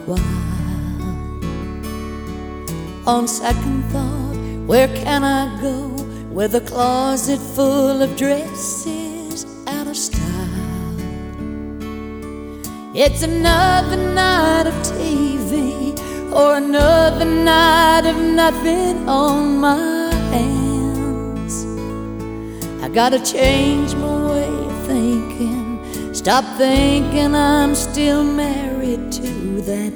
while. On second thought, where can I go with a closet full of dresses out of style? It's another night of TV or another night of nothing on my hands. I gotta change my way of thinking, stop thinking I'm still married to that